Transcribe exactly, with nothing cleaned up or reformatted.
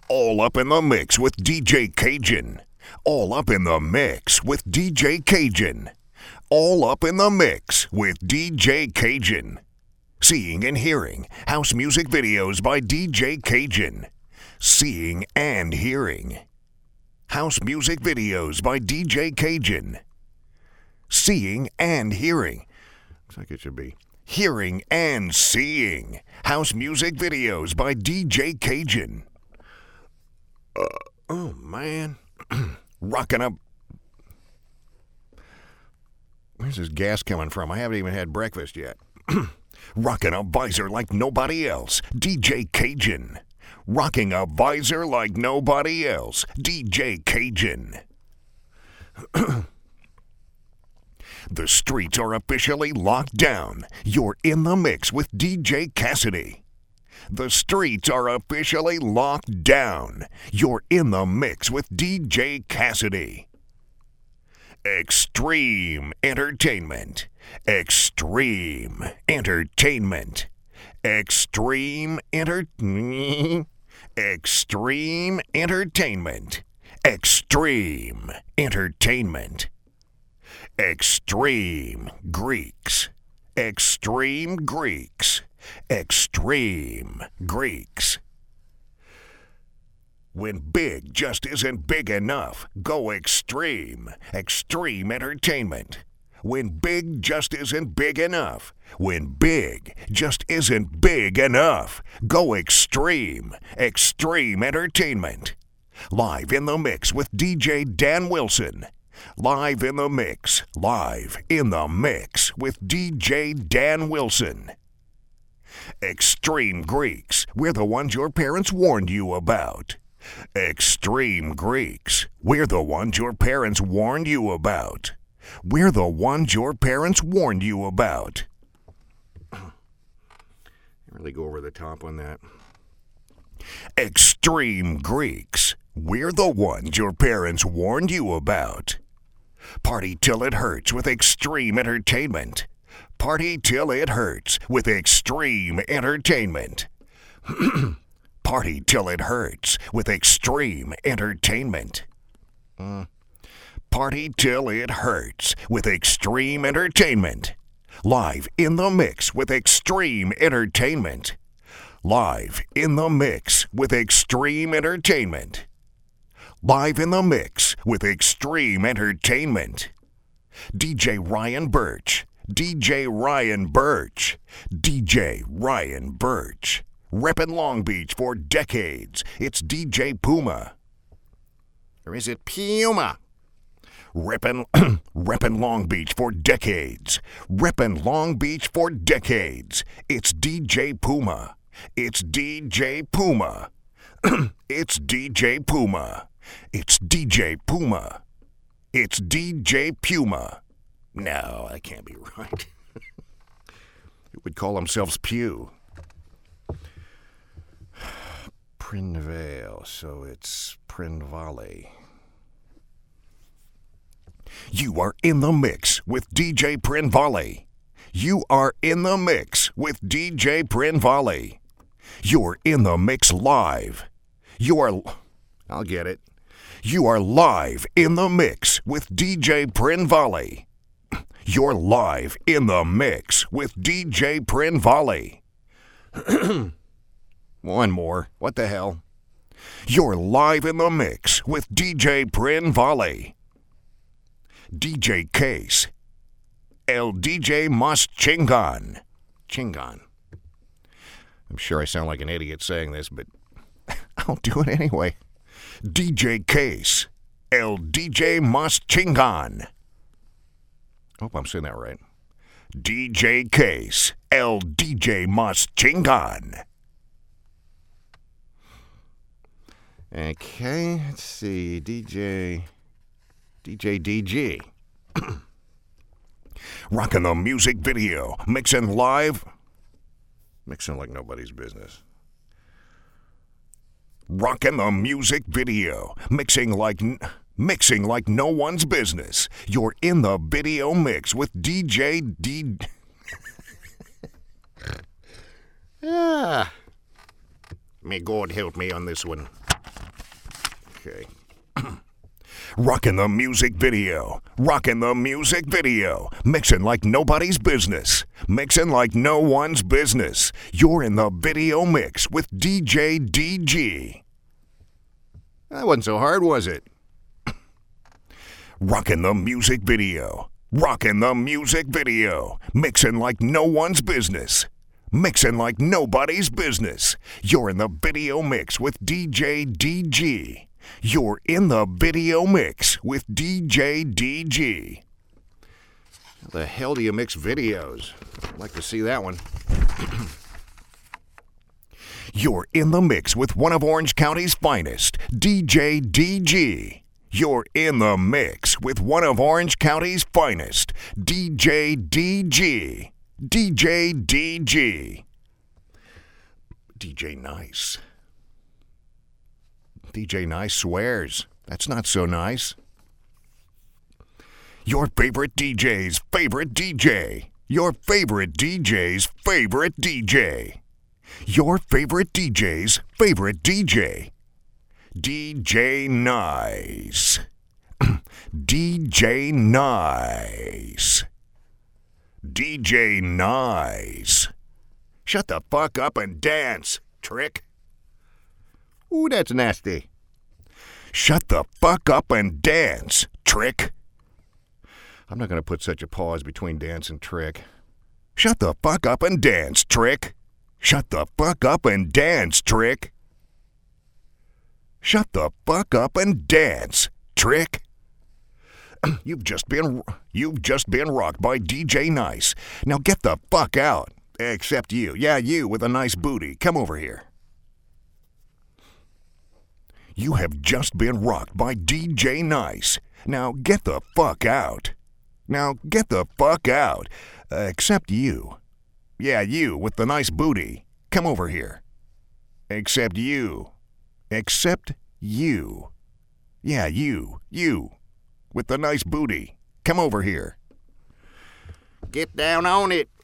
All up in the mix with D J Cajun. All up in the mix with D J Cajun. All up in the mix with D J Cajun. Seeing and hearing house music videos by D J Cajun. Seeing and hearing house music videos by D J Cajun. Seeing and hearing. Looks like it should be hearing and seeing house music videos by D J Cajun. Uh, oh, man. Rocking up. Where's this gas coming from? I haven't even had breakfast yet. Rocking a visor like nobody else. D J Cajun. Rocking a visor like nobody else. D J Cajun. The streets are officially locked down. You're in the mix with D J Cassidy. The streets are officially locked down. You're in the mix with D J Cassidy. Extreme entertainment. Extreme entertainment. Extreme enter... Extreme entertainment. Extreme entertainment. Extreme Greeks. Extreme Greeks. Extreme Greeks. When big just isn't big enough, go extreme. Extreme entertainment. When big just isn't big enough. When big just isn't big enough, go extreme. Extreme entertainment. Live in the mix with D J Dan Wilson. Live in the mix. Live in the mix with D J Dan Wilson. Extreme Greeks, we're the ones your parents warned you about. Extreme Greeks, we're the ones your parents warned you about. We're the ones your parents warned you about. Really go over the top on that. Extreme Greeks, we're the ones your parents warned you about. Party till it hurts with extreme entertainment. Party till it hurts with extreme entertainment. Party till it hurts with extreme entertainment. Uh, party till it hurts with extreme entertainment. Live in the mix with extreme entertainment. Live in the mix with extreme entertainment. Live in the mix with extreme entertainment. D J Ryan Birch. D J Ryan Birch. D J Ryan Birch. Reppin' Long Beach for decades. It's D J Puma. Or is it Puma? Reppin', Reppin' Long Beach for decades. Reppin' Long Beach for decades. It's D J Puma. It's D J Puma. It's D J Puma. It's D J Puma. It's D J Puma. No, that can't be right. It would call themselves Pew. Prinvale, so it's Prinvale. You are in the mix with D J Prinvale. You are in the mix with D J Prinvale. You're in the mix live. You are... I'll get it. You are live in the mix with D J Prinvale. You're live in the mix with D J Prinvale. One more. What the hell? You're live in the mix with D J Prinvale. D J Case. El D J Mas Chingon. Chingon. I'm sure I sound like an idiot saying this, but I'll do it anyway. D J Case. El D J Mas Chingon. Hope I'm saying that right. D J Case. El D J Mas Chingon. Okay, let's see. D J... D J D G. Rocking the music video. Mixing live. Mixing like nobody's business. Rocking the music video. Mixing like... N- mixing like no one's business. You're in the video mix with D J D... Ah. May God help me on this one. Okay. Rockin' the music video. Rockin' the music video. Mixing like nobody's business. Mixing like no one's business. You're in the video mix with D J D G. That wasn't so hard, was it? Rockin' the music video. Rockin' the music video. Mixing like no one's business. Mixing like nobody's business. You're in the video mix with D J D G. You're in the video mix with D J D G. How the hell do you mix videos? I'd like to see that one. You're in the mix with one of Orange County's finest, D J D G. You're in the mix with one of Orange County's finest, D J D G. D J D G. D J Nice. D J Nice swears. That's not so nice. Your favorite D J's favorite D J. Your favorite D J's favorite D J. Your favorite D J's favorite D J. D J Nice. D J Nice. D J Nice. Shut the fuck up and dance, Trick. Ooh, that's nasty. Shut the fuck up and dance, Trick. I'm not going to put such a pause between dance and Trick. Shut the fuck up and dance, Trick. Shut the fuck up and dance, Trick. Shut the fuck up and dance, Trick. You've just been you've just been rocked by D J Nice. Now get the fuck out. Except you. Yeah, you with a nice booty. Come over here. You have just been rocked by D J Nice. Now get the fuck out. Now get the fuck out. Uh, except you. Yeah, you with the nice booty. Come over here. Except you. Except you. Yeah, you. You. With the nice booty. Come over here. Get down on it.